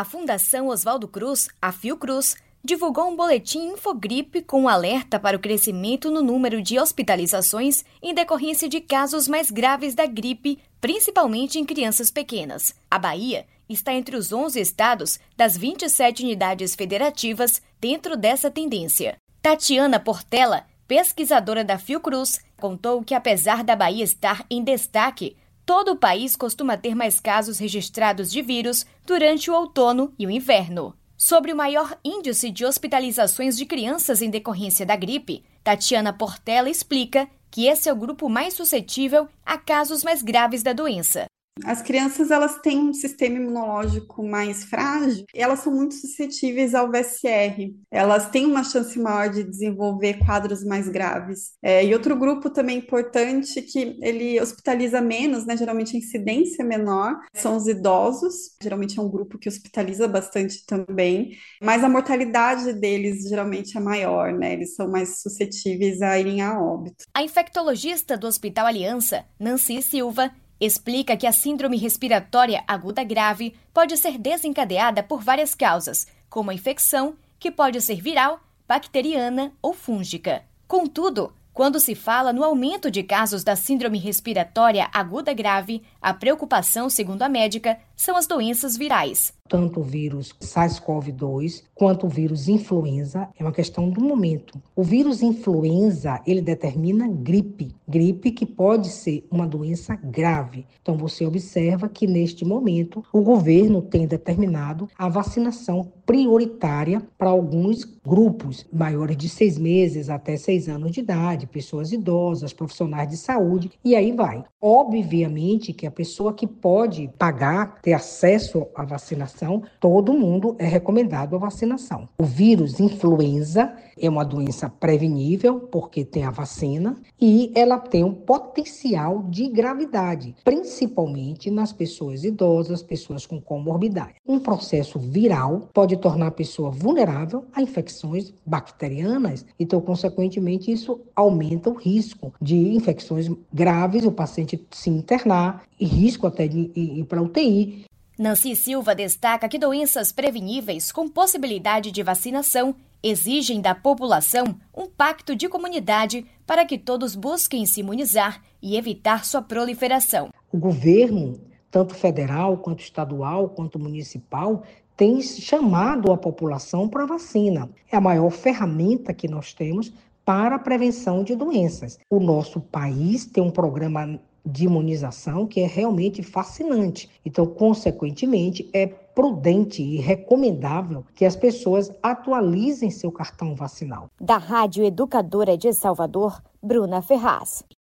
A Fundação Oswaldo Cruz, a Fiocruz, divulgou um boletim Infogripe com um alerta para o crescimento no número de hospitalizações em decorrência de casos mais graves da gripe, principalmente em crianças pequenas. A Bahia está entre os 11 estados das 27 unidades federativas dentro dessa tendência. Tatiana Portela, pesquisadora da Fiocruz, contou que apesar da Bahia estar em destaque, todo o país costuma ter mais casos registrados de vírus durante o outono e o inverno. Sobre o maior índice de hospitalizações de crianças em decorrência da gripe, Tatiana Portela explica que esse é o grupo mais suscetível a casos mais graves da doença. As crianças, elas têm um sistema imunológico mais frágil e elas são muito suscetíveis ao VSR. Elas têm uma chance maior de desenvolver quadros mais graves. E outro grupo também importante que ele hospitaliza menos, né? Geralmente a incidência é menor, são os idosos. Geralmente é um grupo que hospitaliza bastante também, mas a mortalidade deles geralmente é maior, né? Eles são mais suscetíveis a irem a óbito. A infectologista do Hospital Aliança, Nancy Silva, explica que a síndrome respiratória aguda grave pode ser desencadeada por várias causas, como a infecção, que pode ser viral, bacteriana ou fúngica. Contudo, quando se fala no aumento de casos da síndrome respiratória aguda grave, a preocupação, segundo a médica, são as doenças virais. Tanto o vírus SARS-CoV-2 quanto o vírus influenza é uma questão do momento. O vírus influenza, ele determina gripe que pode ser uma doença grave. Então você observa que neste momento o governo tem determinado a vacinação prioritária para alguns grupos maiores de 6 meses até 6 anos de idade, pessoas idosas, profissionais de saúde, e aí vai. Obviamente que a pessoa que pode pagar, ter acesso à vacinação, todo mundo é recomendado a vacinação. O vírus influenza é uma doença prevenível, porque tem a vacina, e ela tem um potencial de gravidade, principalmente nas pessoas idosas, pessoas com comorbidade. Um processo viral pode tornar a pessoa vulnerável a infecções bacterianas, então, consequentemente, isso aumenta o risco de infecções graves, o paciente se internar e risco até de ir para a UTI. Nancy Silva destaca que doenças preveníveis com possibilidade de vacinação exigem da população um pacto de comunidade para que todos busquem se imunizar e evitar sua proliferação. O governo, tanto federal, quanto estadual, quanto municipal, tem chamado a população para a vacina. É a maior ferramenta que nós temos para a prevenção de doenças. O nosso país tem um programa de imunização que é realmente fascinante. Então, consequentemente, é prudente e recomendável que as pessoas atualizem seu cartão vacinal. Da Rádio Educadora de Salvador, Bruna Ferraz.